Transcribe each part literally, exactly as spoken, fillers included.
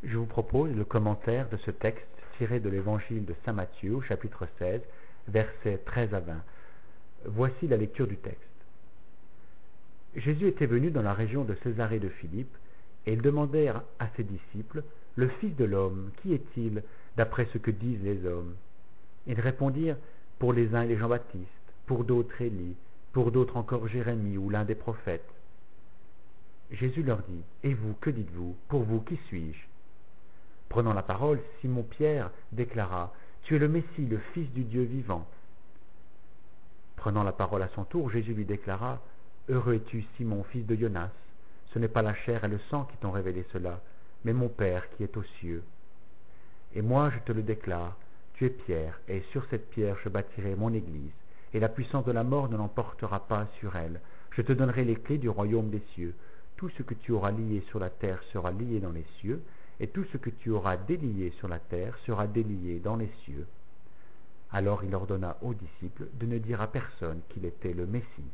je vous propose le commentaire de ce texte tiré de l'évangile de saint Matthieu, au chapitre seize, versets treize à vingt. Voici la lecture du texte. Jésus était venu dans la région de Césarée de Philippe, et ils demandèrent à ses disciples, « Le Fils de l'homme, qui est-il, d'après ce que disent les hommes ?» Ils répondirent, « Pour les uns il est Jean-Baptiste, pour d'autres Élie, pour d'autres encore Jérémie ou l'un des prophètes. » Jésus leur dit, « Et vous, que dites-vous? Pour vous, qui suis-je » Prenant la parole, Simon-Pierre déclara, « Tu es le Messie, le Fils du Dieu vivant. » Prenant la parole à son tour, Jésus lui déclara, « Heureux es-tu, Simon, fils de Jonas, ce n'est pas la chair et le sang qui t'ont révélé cela, mais mon Père qui est aux cieux. Et moi je te le déclare, tu es Pierre, et sur cette pierre je bâtirai mon église, et la puissance de la mort ne l'emportera pas sur elle. Je te donnerai les clés du royaume des cieux. Tout ce que tu auras lié sur la terre sera lié dans les cieux, et tout ce que tu auras délié sur la terre sera délié dans les cieux. » Alors il ordonna aux disciples de ne dire à personne qu'il était le Messie.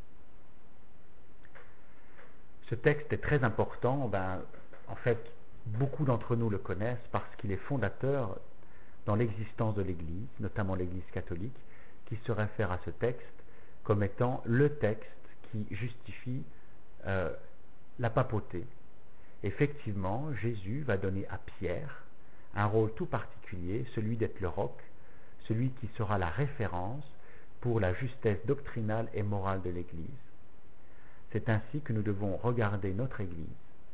Ce texte est très important. Ben, en fait, beaucoup d'entre nous le connaissent parce qu'il est fondateur dans l'existence de l'Église, notamment l'Église catholique, qui se réfère à ce texte comme étant le texte qui justifie euh, la papauté. Effectivement, Jésus va donner à Pierre un rôle tout particulier, celui d'être le roc, celui qui sera la référence pour la justesse doctrinale et morale de l'Église. C'est ainsi que nous devons regarder notre Église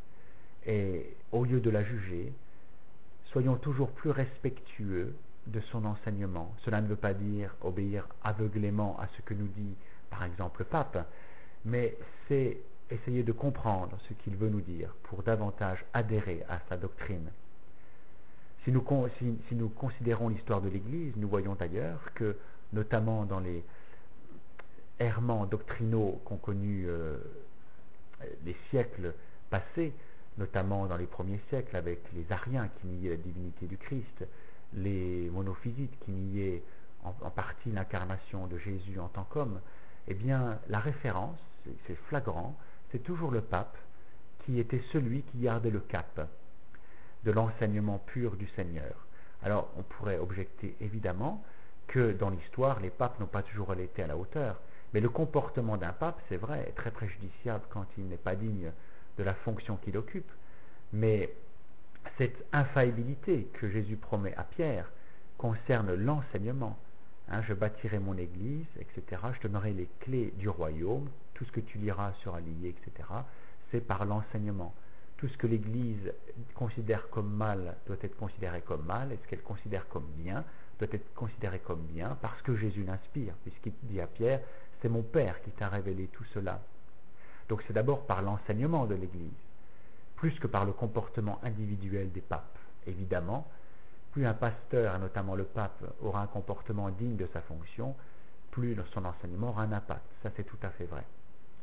et, au lieu de la juger, soyons toujours plus respectueux de son enseignement. Cela ne veut pas dire obéir aveuglément à ce que nous dit, par exemple, le pape, mais c'est essayer de comprendre ce qu'il veut nous dire pour davantage adhérer à sa doctrine. Si nous, si, si nous considérons l'histoire de l'Église, nous voyons d'ailleurs que, notamment dans les errements doctrinaux qu'ont connus euh, les siècles passés, notamment dans les premiers siècles avec les ariens qui niaient la divinité du Christ, les monophysites qui niaient en, en partie l'incarnation de Jésus en tant qu'homme, eh bien la référence, c'est flagrant, c'est toujours le pape qui était celui qui gardait le cap de l'enseignement pur du Seigneur. Alors on pourrait objecter évidemment que dans l'histoire, les papes n'ont pas toujours été à la hauteur, mais le comportement d'un pape, c'est vrai, est très préjudiciable quand il n'est pas digne de la fonction qu'il occupe. Mais cette infaillibilité que Jésus promet à Pierre concerne l'enseignement. Hein, je bâtirai mon église, et cetera. Je te donnerai les clés du royaume, tout ce que tu liras sera lié, et cetera. C'est par l'enseignement. Tout ce que l'Église considère comme mal doit être considéré comme mal, et ce qu'elle considère comme bien doit être considéré comme bien, parce que Jésus l'inspire, puisqu'il dit à Pierre, c'est mon Père qui t'a révélé tout cela. Donc c'est d'abord par l'enseignement de l'Église, plus que par le comportement individuel des papes. Évidemment, plus un pasteur, et notamment le pape, aura un comportement digne de sa fonction, plus son enseignement aura un impact. Ça, c'est tout à fait vrai.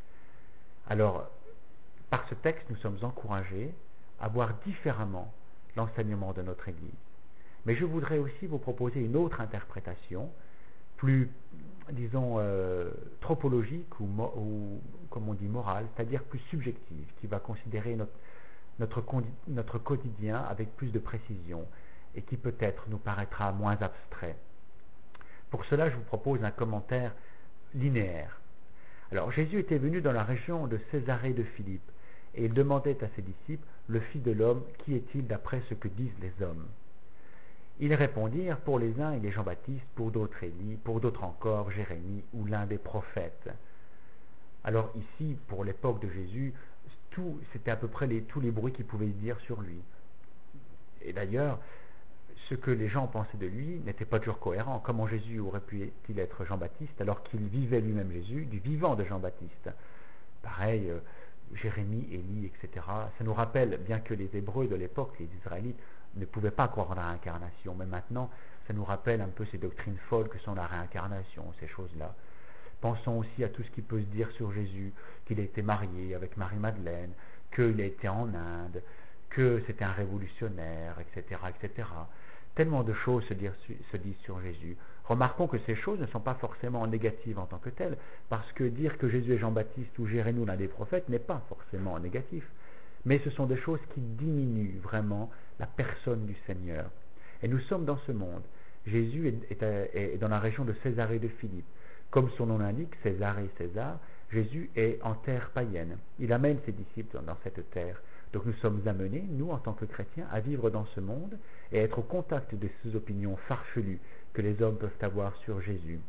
Alors, par ce texte, nous sommes encouragés à voir différemment l'enseignement de notre Église. Mais je voudrais aussi vous proposer une autre interprétation, plus, disons, euh, tropologique ou, ou, comme on dit, morale, c'est-à-dire plus subjective, qui va considérer notre, notre, notre quotidien avec plus de précision et qui peut-être nous paraîtra moins abstrait. Pour cela, je vous propose un commentaire linéaire. Alors, Jésus était venu dans la région de Césarée de Philippe, et il demandait à ses disciples, « Le Fils de l'homme, qui est-il d'après ce que disent les hommes ?» Ils répondirent, « Pour les uns, il est Jean-Baptiste, pour d'autres Élie, pour d'autres encore Jérémie ou l'un des prophètes. » Alors ici, pour l'époque de Jésus, tout, c'était à peu près les, tous les bruits qu'ils pouvaient dire sur lui. Et d'ailleurs, ce que les gens pensaient de lui n'était pas toujours cohérent. Comment Jésus aurait pu-il être Jean-Baptiste alors qu'il vivait lui-même Jésus, du vivant de Jean-Baptiste? Pareil, euh, Jérémie, Élie, et cetera. Ça nous rappelle, bien que les Hébreux de l'époque, les Israélites, ne pouvaient pas croire en la réincarnation, mais maintenant, ça nous rappelle un peu ces doctrines folles que sont la réincarnation, ces choses-là. Pensons aussi à tout ce qui peut se dire sur Jésus, qu'il a été marié avec Marie-Madeleine, qu'il a été en Inde, que c'était un révolutionnaire, et cetera, et cetera. Tellement de choses se, dire, se disent sur Jésus. Remarquons que ces choses ne sont pas forcément négatives en tant que telles, parce que dire que Jésus est Jean-Baptiste ou Jérémie, l'un des prophètes, n'est pas forcément négatif. mais ce sont des choses qui diminuent vraiment la personne du Seigneur. Et nous sommes dans ce monde. Jésus est, est, à, est dans la région de Césarée de Philippe. Comme son nom l'indique, Césarée, César, Jésus est en terre païenne. Il amène ses disciples dans cette terre. Donc nous sommes amenés, nous en tant que chrétiens, à vivre dans ce monde et être au contact de ces opinions farfelues que les hommes peuvent avoir sur Jésus.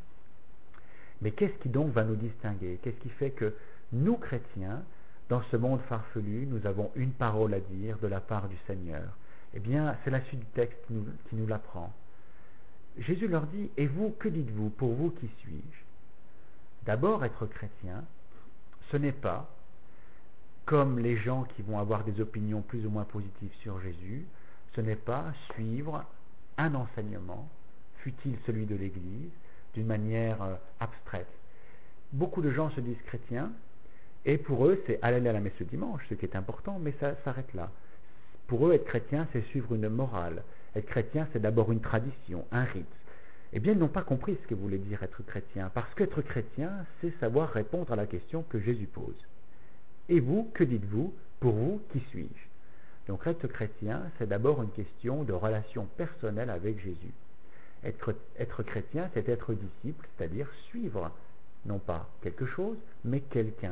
Mais qu'est-ce qui donc va nous distinguer? Qu'est-ce qui fait que nous, chrétiens, dans ce monde farfelu, nous avons une parole à dire de la part du Seigneur? Eh bien, c'est la suite du texte qui nous, qui nous l'apprend. Jésus leur dit, et vous, que dites-vous? Pour vous, qui suis-je? D'abord, être chrétien, ce n'est pas comme les gens qui vont avoir des opinions plus ou moins positives sur Jésus, ce n'est pas suivre un enseignement, fût-il celui de l'Église, d'une manière euh, abstraite. Beaucoup de gens se disent chrétiens, et pour eux, c'est aller à la messe le dimanche, ce qui est important, mais ça s'arrête là. Pour eux, être chrétien, c'est suivre une morale. Être chrétien, c'est d'abord une tradition, un rite. Eh bien, ils n'ont pas compris ce que voulait dire être chrétien, parce qu'être chrétien, c'est savoir répondre à la question que Jésus pose. Et vous, que dites-vous? Pour vous, qui suis-je? Donc, être chrétien, c'est d'abord une question de relation personnelle avec Jésus. Être, être chrétien, c'est être disciple, c'est-à-dire suivre, non pas quelque chose, mais quelqu'un.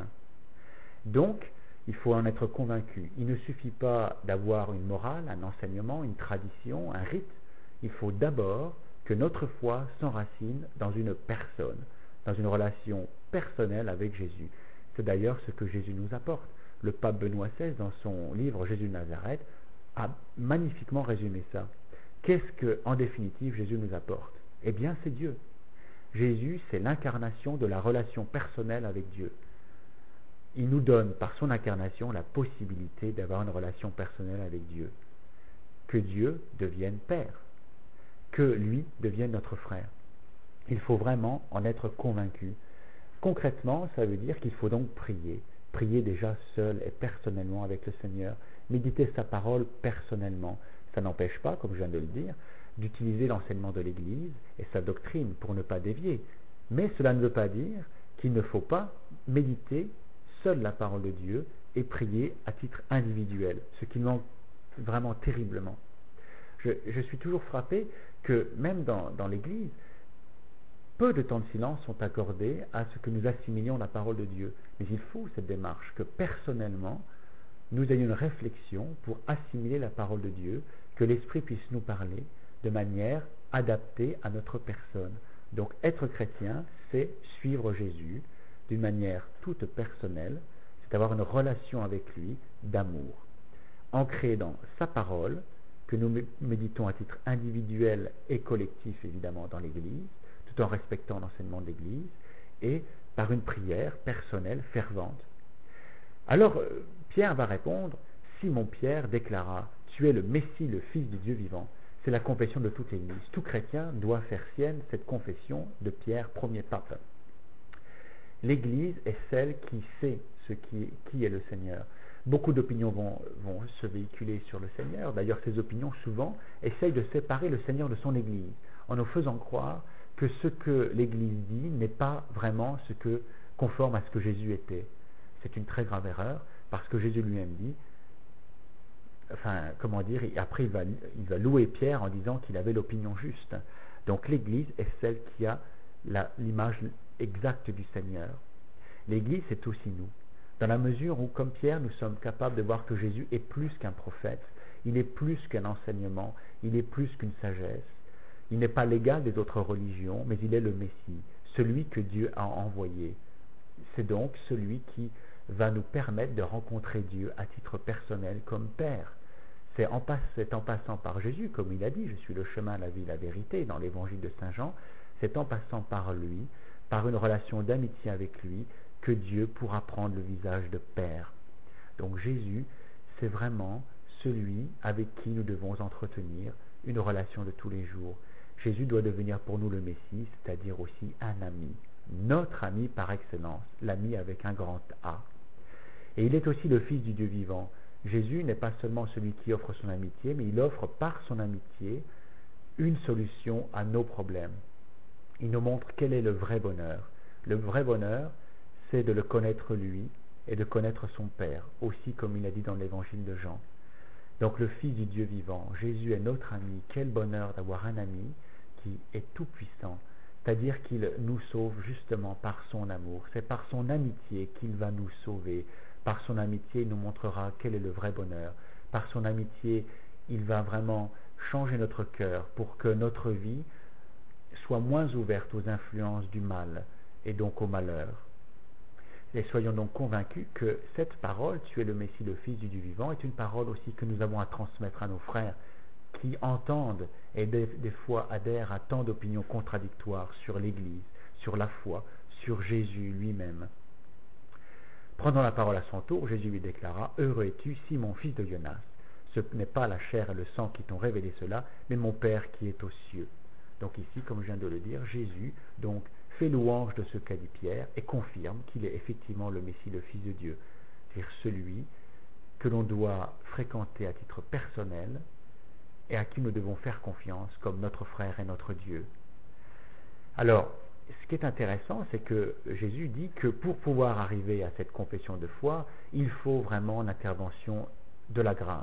Donc, il faut en être convaincu. Il ne suffit pas d'avoir une morale, un enseignement, une tradition, un rite. Il faut d'abord que notre foi s'enracine dans une personne, dans une relation personnelle avec Jésus. C'est d'ailleurs ce que Jésus nous apporte. Le pape Benoît seize, dans son livre Jésus de Nazareth, a magnifiquement résumé ça. Qu'est-ce que, en définitive, Jésus nous apporte? Eh bien, c'est Dieu. Jésus, c'est l'incarnation de la relation personnelle avec Dieu. Il nous donne, par son incarnation, la possibilité d'avoir une relation personnelle avec Dieu. Que Dieu devienne Père. Que lui devienne notre frère. Il faut vraiment en être convaincu. Concrètement, ça veut dire qu'il faut donc prier. Prier déjà seul et personnellement avec le Seigneur. Méditer sa parole personnellement. Ça n'empêche pas, comme je viens de le dire, d'utiliser l'enseignement de l'Église et sa doctrine pour ne pas dévier. Mais cela ne veut pas dire qu'il ne faut pas méditer seul la parole de Dieu et prier à titre individuel, ce qui manque vraiment terriblement. Je, je suis toujours frappé que même dans, dans l'Église, peu de temps de silence sont accordés à ce que nous assimilions la parole de Dieu. Mais il faut cette démarche, que personnellement, nous ayons une réflexion pour assimiler la parole de Dieu, que l'Esprit puisse nous parler de manière adaptée à notre personne. Donc être chrétien, c'est suivre Jésus d'une manière toute personnelle, c'est avoir une relation avec lui d'amour, ancrée dans sa parole, que nous méditons à titre individuel et collectif évidemment dans l'Église, tout en respectant l'enseignement de l'Église, et par une prière personnelle, fervente. Alors, Pierre va répondre, Simon Pierre déclara, tu es le Messie, le Fils du Dieu vivant. C'est la confession de toute l'Église. Tout chrétien doit faire sienne cette confession de Pierre, premier pape. L'Église est celle qui sait ce qui, qui est le Seigneur. Beaucoup d'opinions vont, vont se véhiculer sur le Seigneur. D'ailleurs, ces opinions, souvent, essayent de séparer le Seigneur de son Église, en nous faisant croire que ce que l'Église dit n'est pas vraiment ce que, conforme à ce que Jésus était. C'est une très grave erreur, parce que Jésus lui-même dit, enfin, comment dire, et après il va, il va louer Pierre en disant qu'il avait l'opinion juste. Donc l'Église est celle qui a la, l'image exacte du Seigneur. L'Église, c'est aussi nous. Dans la mesure où, comme Pierre, nous sommes capables de voir que Jésus est plus qu'un prophète, il est plus qu'un enseignement, il est plus qu'une sagesse. Il n'est pas l'égal des autres religions, mais il est le Messie, celui que Dieu a envoyé. C'est donc celui qui va nous permettre de rencontrer Dieu à titre personnel comme Père. C'est en, passe, c'est en passant par Jésus, comme il a dit, je suis le chemin, la vie, la vérité, dans l'évangile de Saint Jean, c'est en passant par lui, par une relation d'amitié avec lui, que Dieu pourra prendre le visage de Père. Donc Jésus, c'est vraiment celui avec qui nous devons entretenir une relation de tous les jours. Jésus doit devenir pour nous le Messie, c'est-à-dire aussi un ami, notre ami par excellence, l'ami avec un grand A. Et il est aussi le Fils du Dieu vivant. Jésus n'est pas seulement celui qui offre son amitié, mais il offre par son amitié une solution à nos problèmes. Il nous montre quel est le vrai bonheur. Le vrai bonheur, c'est de le connaître lui, et de connaître son Père, aussi comme il a dit dans l'évangile de Jean. Donc le Fils du Dieu vivant, Jésus est notre ami. Quel bonheur d'avoir un ami qui est tout puissant, c'est-à-dire qu'il nous sauve justement par son amour. C'est par son amitié qu'il va nous sauver. Par son amitié, il nous montrera quel est le vrai bonheur. Par son amitié, il va vraiment changer notre cœur pour que notre vie soit moins ouverte aux influences du mal et donc au malheur. Et soyons donc convaincus que cette parole, tu es le Messie, le Fils du Dieu vivant, est une parole aussi que nous avons à transmettre à nos frères qui entendent et des, des fois adhèrent à tant d'opinions contradictoires sur l'Église, sur la foi, sur Jésus lui-même. Prenant la parole à son tour, Jésus lui déclara: « Heureux es-tu, Simon, fils de Jonas. Ce n'est pas la chair et le sang qui t'ont révélé cela, mais mon Père qui est aux cieux. » Donc ici, comme je viens de le dire, Jésus donc fait louange de ce qu'a dit Pierre et confirme qu'il est effectivement le Messie, le Fils de Dieu, c'est-à-dire celui que l'on doit fréquenter à titre personnel et à qui nous devons faire confiance comme notre frère et notre Dieu. Alors, ce qui est intéressant, c'est que Jésus dit que pour pouvoir arriver à cette confession de foi, il faut vraiment l'intervention de la grâce.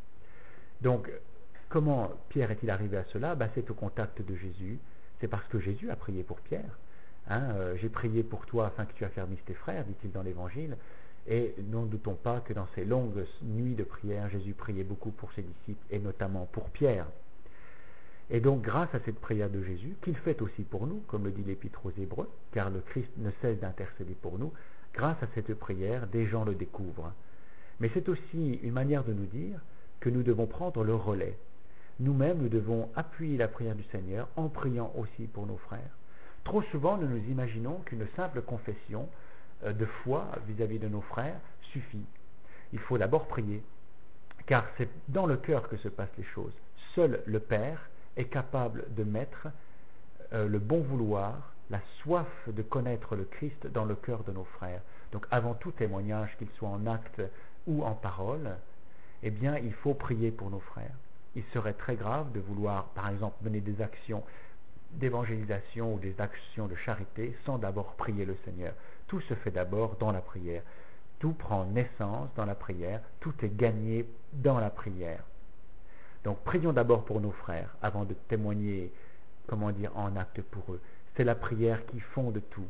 Donc, comment Pierre est-il arrivé à cela? Ben, c'est au contact de Jésus. C'est parce que Jésus a prié pour Pierre. Hein, euh, j'ai prié pour toi afin que tu affermisses tes frères, dit-il dans l'Évangile. Et ne doutons pas que dans ces longues nuits de prière, Jésus priait beaucoup pour ses disciples, et notamment pour Pierre. Et donc, grâce à cette prière de Jésus, qu'il fait aussi pour nous, comme le dit l'Épître aux Hébreux, car le Christ ne cesse d'intercéder pour nous, grâce à cette prière, des gens le découvrent. Mais c'est aussi une manière de nous dire que nous devons prendre le relais. Nous-mêmes, nous devons appuyer la prière du Seigneur en priant aussi pour nos frères. Trop souvent, nous nous imaginons qu'une simple confession de foi vis-à-vis de nos frères suffit. Il faut d'abord prier, car c'est dans le cœur que se passent les choses. Seul le Père est capable de mettre euh, le bon vouloir, la soif de connaître le Christ dans le cœur de nos frères. Donc avant tout témoignage, qu'il soit en acte ou en parole, eh bien il faut prier pour nos frères. Il serait très grave de vouloir, par exemple, mener des actions d'évangélisation ou des actions de charité sans d'abord prier le Seigneur. Tout se fait d'abord dans la prière. Tout prend naissance dans la prière. Tout est gagné dans la prière. Donc prions d'abord pour nos frères avant de témoigner, comment dire, en acte pour eux. C'est la prière qui fonde tout.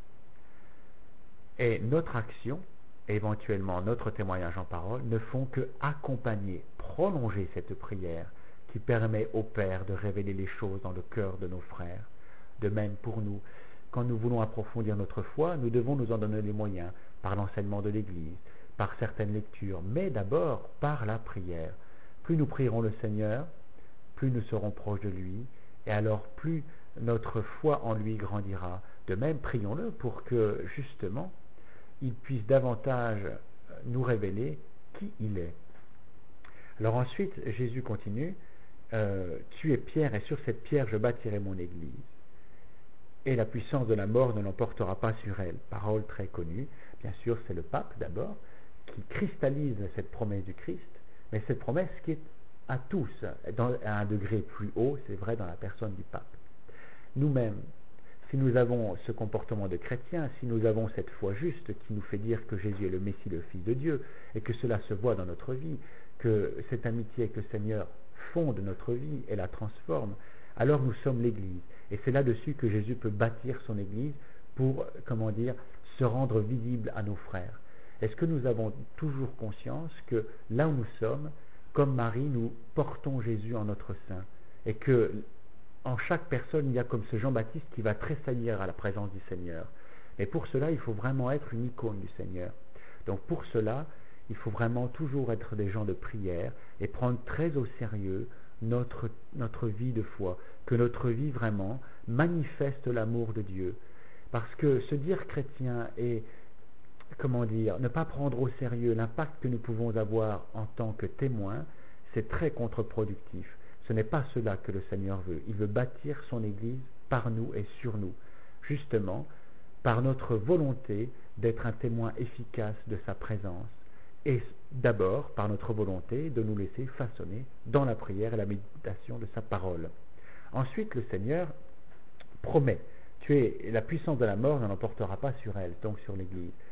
Et notre action, et éventuellement notre témoignage en parole, ne font que accompagner, prolonger cette prière qui permet au Père de révéler les choses dans le cœur de nos frères. De même pour nous, quand nous voulons approfondir notre foi, nous devons nous en donner les moyens par l'enseignement de l'Église, par certaines lectures, mais d'abord par la prière. Plus nous prierons le Seigneur, plus nous serons proches de lui, et alors plus notre foi en lui grandira. De même, prions-le pour que, justement, il puisse davantage nous révéler qui il est. Alors ensuite, Jésus continue, euh, « Tu es Pierre, et sur cette pierre je bâtirai mon église, et la puissance de la mort ne l'emportera pas sur elle. » Parole très connue, bien sûr c'est le pape d'abord, qui cristallise cette promesse du Christ, mais cette promesse qui est à tous, dans, à un degré plus haut, c'est vrai dans la personne du pape. Nous-mêmes, si nous avons ce comportement de chrétien, si nous avons cette foi juste qui nous fait dire que Jésus est le Messie, le Fils de Dieu, et que cela se voit dans notre vie, que cette amitié avec le Seigneur fonde notre vie et la transforme, alors nous sommes l'Église. Et c'est là-dessus que Jésus peut bâtir son Église pour, comment dire, se rendre visible à nos frères. Est-ce que nous avons toujours conscience que là où nous sommes, comme Marie, nous portons Jésus en notre sein, et que en chaque personne, il y a comme ce Jean-Baptiste qui va tressaillir à la présence du Seigneur. Et pour cela, il faut vraiment être une icône du Seigneur. Donc pour cela, il faut vraiment toujours être des gens de prière et prendre très au sérieux notre, notre vie de foi, que notre vie vraiment manifeste l'amour de Dieu. Parce que se dire chrétien et, comment dire, ne pas prendre au sérieux l'impact que nous pouvons avoir en tant que témoins, c'est très contre-productif. Ce n'est pas cela que le Seigneur veut. Il veut bâtir son Église par nous et sur nous, justement par notre volonté d'être un témoin efficace de sa présence, et d'abord par notre volonté de nous laisser façonner dans la prière et la méditation de sa parole. Ensuite, le Seigneur promet, tu es, la puissance de la mort ne l'emportera pas sur elle, donc sur l'Église.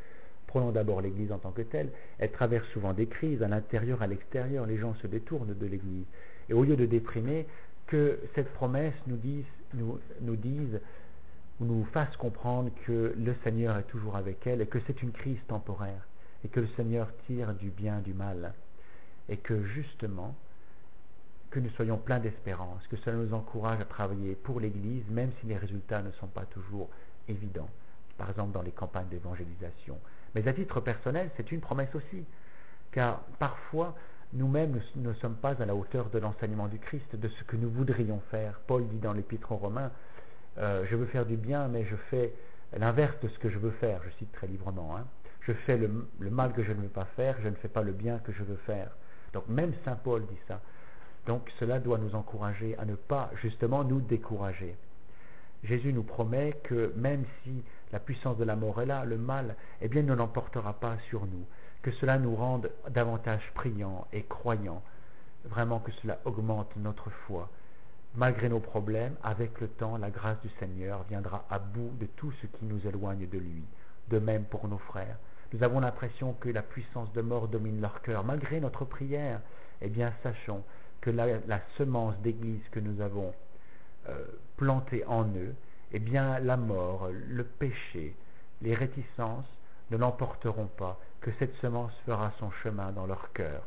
Prenons d'abord l'Église en tant que telle. Elle traverse souvent des crises à l'intérieur, à l'extérieur. Les gens se détournent de l'Église. Et au lieu de déprimer, que cette promesse nous dise, nous, nous dise ou nous fasse comprendre que le Seigneur est toujours avec elle et que c'est une crise temporaire et que le Seigneur tire du bien du mal et que justement, que nous soyons pleins d'espérance, que cela nous encourage à travailler pour l'Église, même si les résultats ne sont pas toujours évidents, par exemple dans les campagnes d'évangélisation. Mais à titre personnel, c'est une promesse aussi, car parfois, nous-mêmes ne, ne sommes pas à la hauteur de l'enseignement du Christ, de ce que nous voudrions faire. Paul dit dans l'Épître aux Romains, euh, je veux faire du bien, mais je fais l'inverse de ce que je veux faire, je cite très librement, hein. Je fais le, le mal que je ne veux pas faire, je ne fais pas le bien que je veux faire. Donc même Saint Paul dit ça. Donc cela doit nous encourager à ne pas justement nous décourager. Jésus nous promet que même si la puissance de la mort est là, le mal, eh bien, ne l'emportera pas sur nous. Que cela nous rende davantage priants et croyants. Vraiment que cela augmente notre foi. Malgré nos problèmes, avec le temps, la grâce du Seigneur viendra à bout de tout ce qui nous éloigne de lui. De même pour nos frères. Nous avons l'impression que la puissance de mort domine leur cœur. Malgré notre prière, eh bien, sachons que la, la semence d'église que nous avons euh, plantée en eux, eh bien, la mort, le péché, les réticences ne l'emporteront pas, que cette semence fera son chemin dans leur cœur.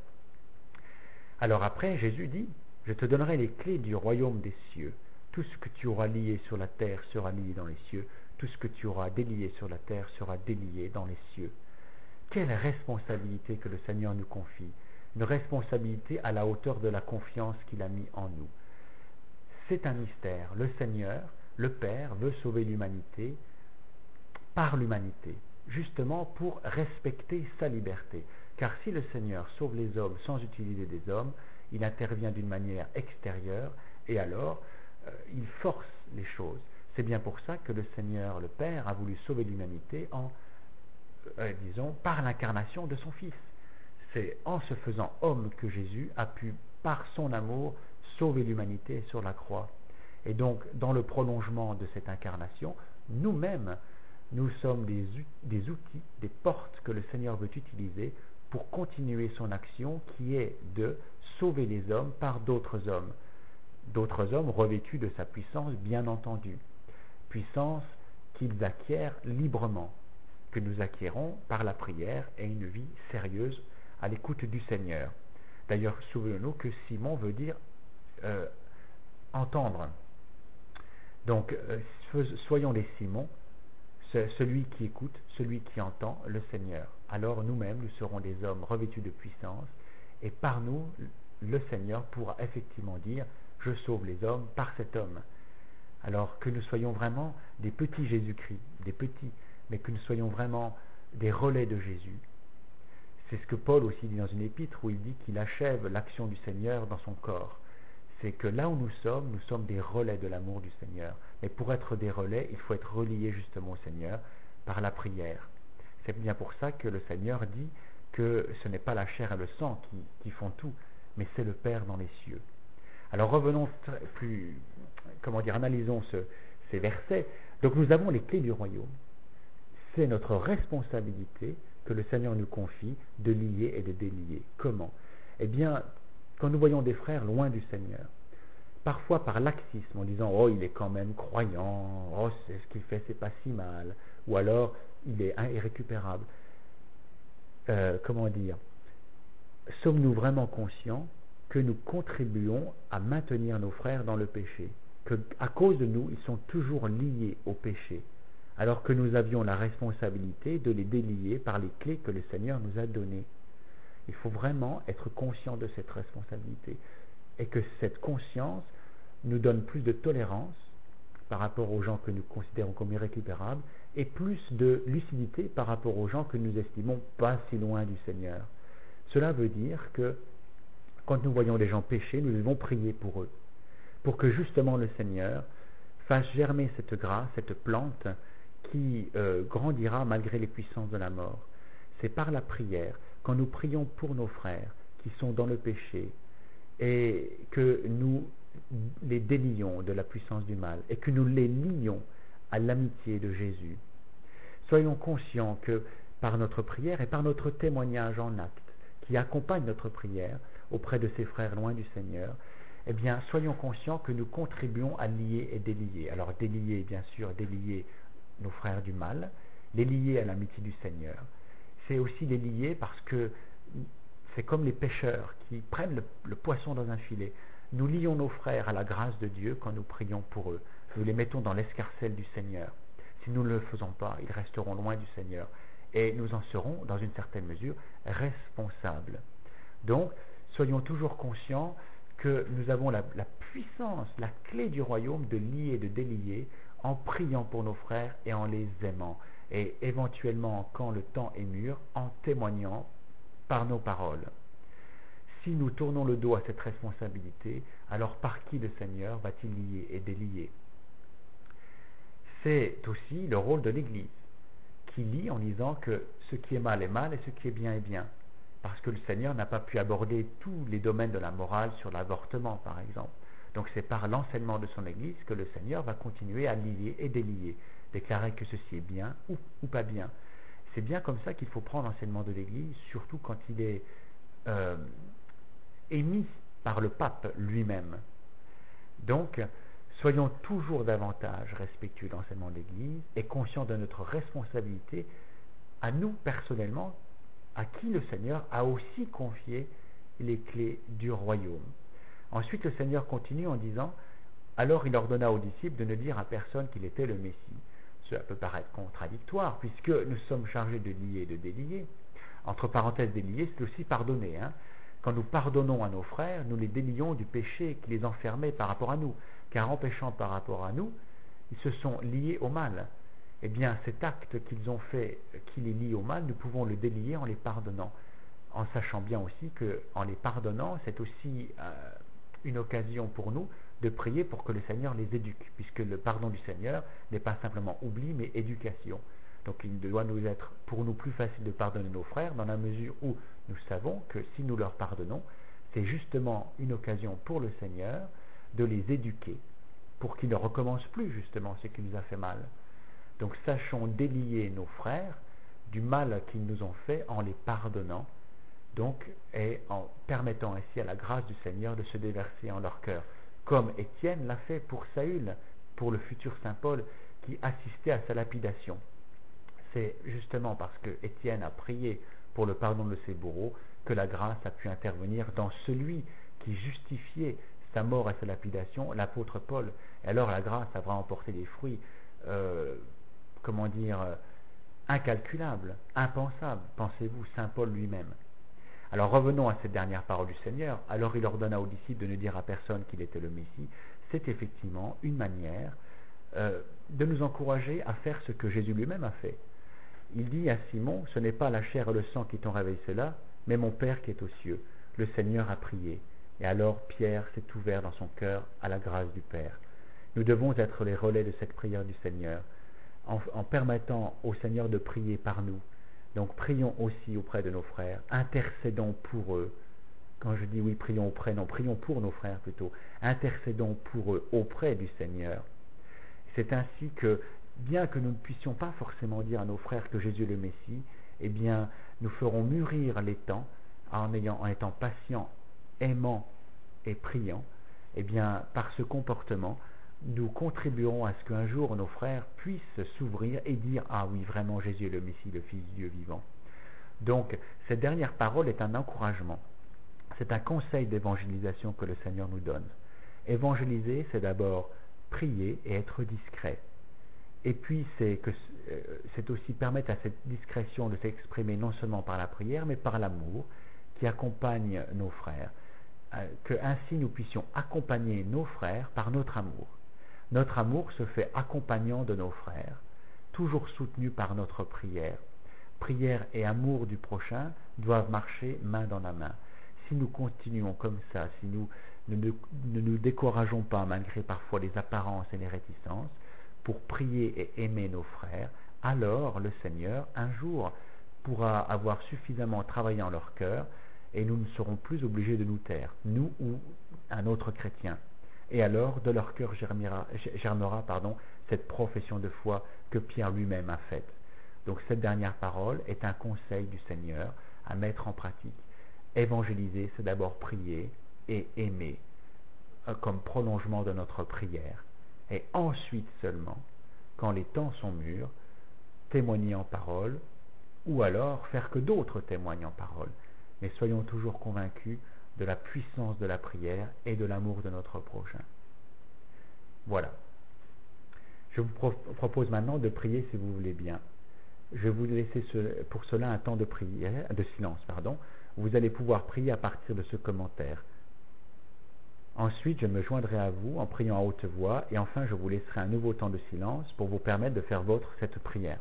Alors après, Jésus dit, je te donnerai les clés du royaume des cieux. Tout ce que tu auras lié sur la terre sera lié dans les cieux. Tout ce que tu auras délié sur la terre sera délié dans les cieux. Quelle responsabilité que le Seigneur nous confie. Une responsabilité à la hauteur de la confiance qu'il a mis en nous. C'est un mystère. Le Seigneur, le Père, veut sauver l'humanité par l'humanité, justement pour respecter sa liberté. Car si le Seigneur sauve les hommes sans utiliser des hommes, il intervient d'une manière extérieure et alors euh, il force les choses. C'est bien pour ça que le Seigneur, le Père, a voulu sauver l'humanité en, euh, disons, par l'incarnation de son Fils. C'est en se faisant homme que Jésus a pu, par son amour, sauver l'humanité sur la croix. Et donc, dans le prolongement de cette incarnation, nous-mêmes, nous sommes des, des outils, des portes que le Seigneur veut utiliser pour continuer son action qui est de sauver les hommes par d'autres hommes. D'autres hommes revêtus de sa puissance, bien entendu. Puissance qu'ils acquièrent librement, que nous acquérons par la prière et une vie sérieuse à l'écoute du Seigneur. D'ailleurs, souvenons-nous que Simon veut dire euh, entendre. Donc, euh, soyons les Simons, celui qui écoute, celui qui entend le Seigneur. Alors nous-mêmes, nous serons des hommes revêtus de puissance, et par nous, le Seigneur pourra effectivement dire, je sauve les hommes par cet homme. Alors que nous soyons vraiment des petits Jésus-Christ, des petits, mais que nous soyons vraiment des relais de Jésus. C'est ce que Paul aussi dit dans une épître où il dit qu'il achève l'action du Seigneur dans son corps. C'est que là où nous sommes, nous sommes des relais de l'amour du Seigneur. Mais pour être des relais, il faut être relié justement au Seigneur par la prière. C'est bien pour ça que le Seigneur dit que ce n'est pas la chair et le sang qui, qui font tout, mais c'est le Père dans les cieux. Alors revenons plus, comment dire, analysons ce, ces versets. Donc nous avons les clés du royaume. C'est notre responsabilité que le Seigneur nous confie de lier et de délier. Comment? Eh bien, quand nous voyons des frères loin du Seigneur, parfois par laxisme, en disant « Oh, il est quand même croyant, oh, c'est ce qu'il fait, c'est pas si mal », ou alors « il est irrécupérable euh, ». Comment dire? Sommes-nous vraiment conscients que nous contribuons à maintenir nos frères dans le péché, que à cause de nous, ils sont toujours liés au péché, alors que nous avions la responsabilité de les délier par les clés que le Seigneur nous a données. Il faut vraiment être conscient de cette responsabilité et que cette conscience nous donne plus de tolérance par rapport aux gens que nous considérons comme irrécupérables et plus de lucidité par rapport aux gens que nous estimons pas si loin du Seigneur. Cela veut dire que quand nous voyons des gens pécher, nous devons prier pour eux, pour que justement le Seigneur fasse germer cette grâce, cette plante qui euh, grandira malgré les puissances de la mort. C'est par la prière, quand nous prions pour nos frères qui sont dans le péché et que nous les délions de la puissance du mal et que nous les lions à l'amitié de Jésus. Soyons conscients que par notre prière et par notre témoignage en acte, qui accompagne notre prière auprès de ses frères loin du Seigneur, eh bien, soyons conscients que nous contribuons à lier et délier. Alors, délier, bien sûr, délier nos frères du mal, les lier à l'amitié du Seigneur. C'est aussi les lier parce que c'est comme les pêcheurs qui prennent le, le poisson dans un filet. Nous lions nos frères à la grâce de Dieu quand nous prions pour eux. Nous les mettons dans l'escarcelle du Seigneur. Si nous ne le faisons pas, ils resteront loin du Seigneur. Et nous en serons, dans une certaine mesure, responsables. Donc, soyons toujours conscients que nous avons la, la puissance, la clé du royaume de lier et de délier en priant pour nos frères et en les aimant. Et éventuellement, quand le temps est mûr, en témoignant par nos paroles. Si nous tournons le dos à cette responsabilité, alors par qui le Seigneur va-t-il lier et délier? C'est aussi le rôle de l'Église, qui lie en disant que ce qui est mal est mal et ce qui est bien est bien. Parce que le Seigneur n'a pas pu aborder tous les domaines de la morale sur l'avortement, par exemple. Donc c'est par l'enseignement de son Église que le Seigneur va continuer à lier et délier, déclarer que ceci est bien ou, ou pas bien. C'est bien comme ça qu'il faut prendre l'enseignement de l'Église, surtout quand il est euh, émis par le pape lui-même. Donc, soyons toujours davantage respectueux de l'enseignement de l'Église et conscients de notre responsabilité à nous personnellement, à qui le Seigneur a aussi confié les clés du royaume. Ensuite, le Seigneur continue en disant « Alors il ordonna aux disciples de ne dire à personne qu'il était le Messie. » Cela peut paraître contradictoire, puisque nous sommes chargés de lier et de délier. Entre parenthèses, délier, c'est aussi pardonner. Hein. Quand nous pardonnons à nos frères, nous les délions du péché qui les enfermait par rapport à nous. Car en péchant par rapport à nous, ils se sont liés au mal. Eh bien, cet acte qu'ils ont fait, qui les lie au mal, nous pouvons le délier en les pardonnant. En sachant bien aussi qu'en les pardonnant, c'est aussi euh, une occasion pour nous de prier pour que le Seigneur les éduque, puisque le pardon du Seigneur n'est pas simplement oubli, mais éducation. Donc il doit nous être pour nous plus facile de pardonner nos frères, dans la mesure où nous savons que si nous leur pardonnons, c'est justement une occasion pour le Seigneur de les éduquer, pour qu'ils ne recommencent plus justement ce qui nous a fait mal. Donc sachons délier nos frères du mal qu'ils nous ont fait en les pardonnant, donc, et en permettant ainsi à la grâce du Seigneur de se déverser en leur cœur, comme Étienne l'a fait pour Saül, pour le futur Saint Paul, qui assistait à sa lapidation. C'est justement parce que Étienne a prié pour le pardon de ses bourreaux que la grâce a pu intervenir dans celui qui justifiait sa mort et sa lapidation, l'apôtre Paul. Et alors la grâce a vraiment porté des fruits, euh, comment dire, euh, incalculables, impensables. Pensez-vous, Saint Paul lui-même. Alors revenons à cette dernière parole du Seigneur. Alors il ordonna aux disciples de ne dire à personne qu'il était le Messie. C'est effectivement une manière euh, de nous encourager à faire ce que Jésus lui-même a fait. Il dit à Simon, ce n'est pas la chair et le sang qui t'ont révélé cela, mais mon Père qui est aux cieux. Le Seigneur a prié. Et alors Pierre s'est ouvert dans son cœur à la grâce du Père. Nous devons être les relais de cette prière du Seigneur, en, en permettant au Seigneur de prier par nous. Donc prions aussi auprès de nos frères, intercédons pour eux. Quand je dis oui, prions auprès, non, prions pour nos frères plutôt. Intercédons pour eux auprès du Seigneur. C'est ainsi que, bien que nous ne puissions pas forcément dire à nos frères que Jésus est le Messie, eh bien, nous ferons mûrir les temps en, ayant, en étant patients, aimants et priants. Eh bien, par ce comportement, nous contribuerons à ce qu'un jour nos frères puissent s'ouvrir et dire « Ah oui, vraiment, Jésus est le Messie, le Fils du Dieu vivant ». Donc, cette dernière parole est un encouragement. C'est un conseil d'évangélisation que le Seigneur nous donne. Évangéliser, c'est d'abord prier et être discret. Et puis, c'est, que, euh, c'est aussi permettre à cette discrétion de s'exprimer non seulement par la prière, mais par l'amour qui accompagne nos frères. Euh, que ainsi nous puissions accompagner nos frères par notre amour. Notre amour se fait accompagnant de nos frères, toujours soutenu par notre prière. Prière et amour du prochain doivent marcher main dans la main. Si nous continuons comme ça, si nous ne nous, ne nous décourageons pas malgré parfois les apparences et les réticences, pour prier et aimer nos frères, alors le Seigneur, un jour, pourra avoir suffisamment travaillé en leur cœur et nous ne serons plus obligés de nous taire, nous ou un autre chrétien. Et alors, de leur cœur germera, germera pardon, cette profession de foi que Pierre lui-même a faite. Donc cette dernière parole est un conseil du Seigneur à mettre en pratique. Évangéliser, c'est d'abord prier et aimer euh, comme prolongement de notre prière. Et ensuite seulement, quand les temps sont mûrs, témoigner en parole, ou alors faire que d'autres témoignent en parole. Mais soyons toujours convaincus de la puissance de la prière et de l'amour de notre prochain. Voilà. Je vous pro- propose maintenant de prier si vous voulez bien. Je vais vous laisser ce, pour cela un temps de prière, de silence, pardon. Vous allez pouvoir prier à partir de ce commentaire. Ensuite, je me joindrai à vous en priant à haute voix et enfin, je vous laisserai un nouveau temps de silence pour vous permettre de faire votre cette prière.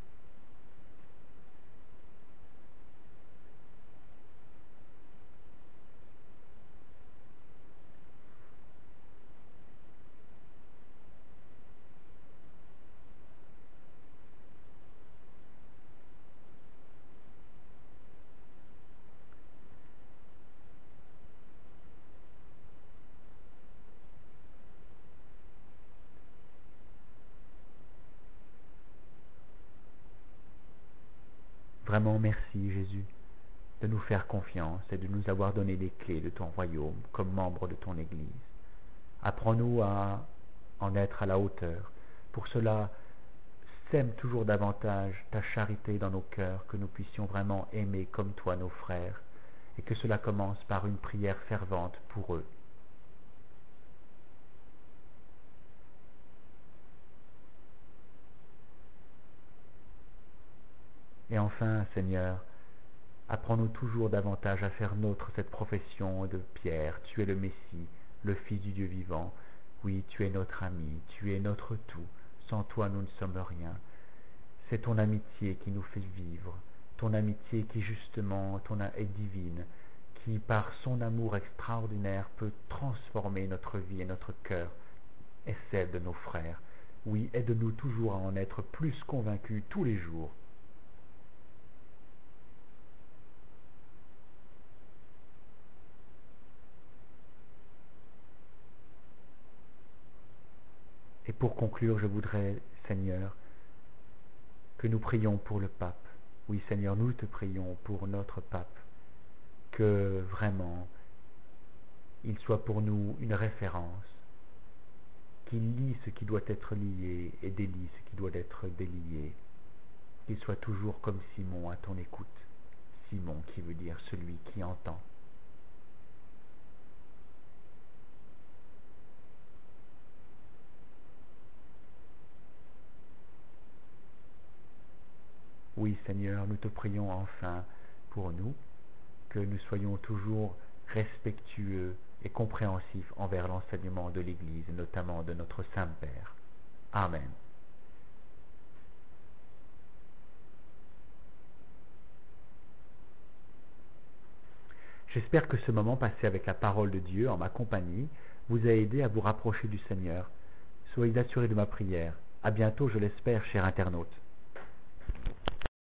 Vraiment merci Jésus de nous faire confiance et de nous avoir donné les clés de ton royaume comme membres de ton Église. Apprends-nous à en être à la hauteur. Pour cela, sème toujours davantage ta charité dans nos cœurs, que nous puissions vraiment aimer comme toi nos frères, et que cela commence par une prière fervente pour eux. Et enfin, Seigneur, apprends-nous toujours davantage à faire nôtre cette profession de Pierre. Tu es le Messie, le Fils du Dieu vivant. Oui, tu es notre ami, tu es notre tout. Sans toi, nous ne sommes rien. C'est ton amitié qui nous fait vivre, ton amitié qui justement ton a- est divine, qui par son amour extraordinaire peut transformer notre vie et notre cœur et celle de nos frères. Oui, aide-nous toujours à en être plus convaincus tous les jours. Et pour conclure, je voudrais, Seigneur, que nous prions pour le pape. Oui, Seigneur, nous te prions pour notre pape, que vraiment il soit pour nous une référence, qu'il lie ce qui doit être lié et délie ce qui doit être délié, qu'il soit toujours comme Simon à ton écoute. Simon qui veut dire celui qui entend. Oui, Seigneur, nous te prions enfin pour nous, que nous soyons toujours respectueux et compréhensifs envers l'enseignement de l'Église, et notamment de notre Saint-Père. Amen. J'espère que ce moment passé avec la parole de Dieu en ma compagnie vous a aidé à vous rapprocher du Seigneur. Soyez assurés de ma prière. À bientôt, je l'espère, cher internaute.